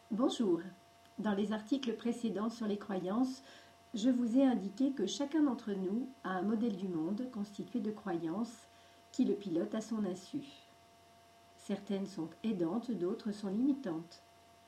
Bonjour. Dans les articles précédents sur les croyances, je vous ai indiqué que chacun d'entre nous a un modèle du monde constitué de croyances qui le pilotent à son insu. Certaines sont aidantes, d'autres sont limitantes.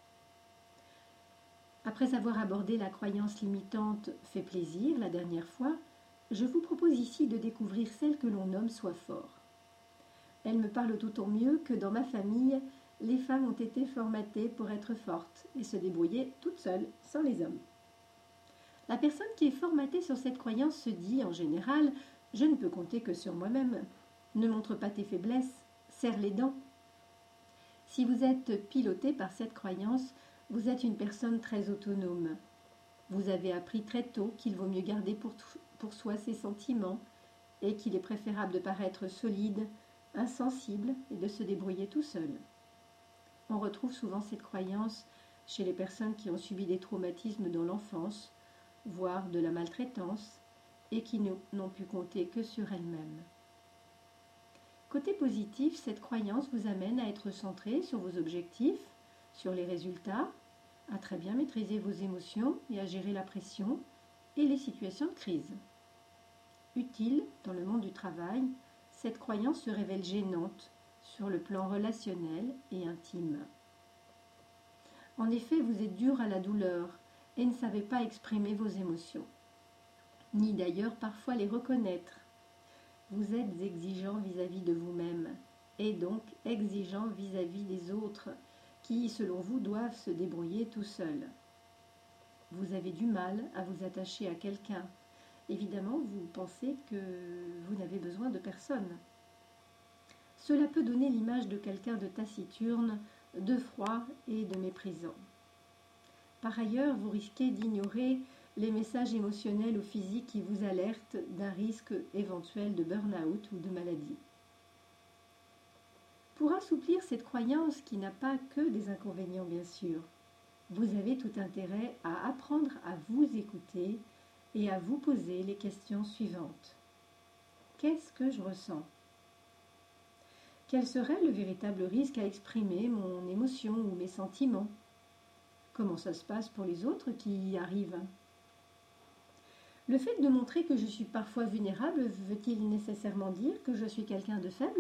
Après avoir abordé la croyance limitante « fait plaisir » la dernière fois, je vous propose ici de découvrir celle que l'on nomme « sois fort ». Elle me parle d'autant mieux que dans ma famille, les femmes ont été formatées pour être fortes et se débrouiller toutes seules, sans les hommes. La personne qui est formatée sur cette croyance se dit, en général, « je ne peux compter que sur moi-même ». Ne montre pas tes faiblesses, serre les dents. Si vous êtes piloté par cette croyance, vous êtes une personne très autonome. Vous avez appris très tôt qu'il vaut mieux garder pour soi ses sentiments et qu'il est préférable de paraître solide, insensible et de se débrouiller tout seul. On retrouve souvent cette croyance chez les personnes qui ont subi des traumatismes dans l'enfance, voire de la maltraitance, et qui n'ont pu compter que sur elles-mêmes. Côté positif, cette croyance vous amène à être centré sur vos objectifs, sur les résultats, à très bien maîtriser vos émotions et à gérer la pression et les situations de crise. Utile dans le monde du travail, cette croyance se révèle gênante sur le plan relationnel et intime. En effet, vous êtes dur à la douleur et ne savez pas exprimer vos émotions, ni d'ailleurs parfois les reconnaître. Vous êtes exigeant vis-à-vis de vous-même et donc exigeant vis-à-vis des autres qui, selon vous, doivent se débrouiller tout seuls. Vous avez du mal à vous attacher à quelqu'un. Évidemment, vous pensez que vous n'avez besoin de personne. Cela peut donner l'image de quelqu'un de taciturne, de froid et de méprisant. Par ailleurs, vous risquez d'ignorer les messages émotionnels ou physiques qui vous alertent d'un risque éventuel de burn-out ou de maladie. Pour assouplir cette croyance qui n'a pas que des inconvénients bien sûr, vous avez tout intérêt à apprendre à vous écouter et à vous poser les questions suivantes. Qu'est-ce que je ressens ? Quel serait le véritable risque à exprimer mon émotion ou mes sentiments ? Comment ça se passe pour les autres qui y arrivent ? Le fait de montrer que je suis parfois vulnérable veut-il nécessairement dire que je suis quelqu'un de faible ?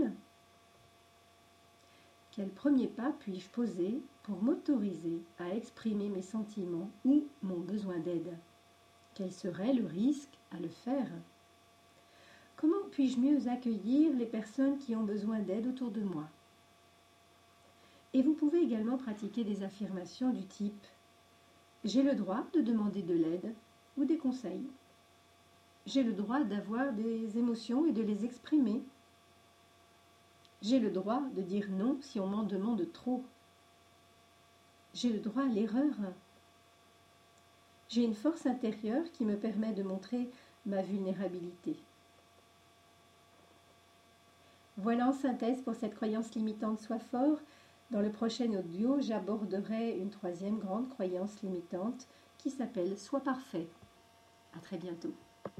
Quel premier pas puis-je poser pour m'autoriser à exprimer mes sentiments ou mon besoin d'aide ? Quel serait le risque à le faire ? Comment puis-je mieux accueillir les personnes qui ont besoin d'aide autour de moi ? Et vous pouvez également pratiquer des affirmations du type « J'ai le droit de demander de l'aide ou des conseils. J'ai le droit d'avoir des émotions et de les exprimer. J'ai le droit de dire non si on m'en demande trop. J'ai le droit à l'erreur. J'ai une force intérieure qui me permet de montrer ma vulnérabilité. » Voilà en synthèse pour cette croyance limitante « Sois fort ». Dans le prochain audio, j'aborderai une troisième grande croyance limitante qui s'appelle « Sois parfait ». À très bientôt.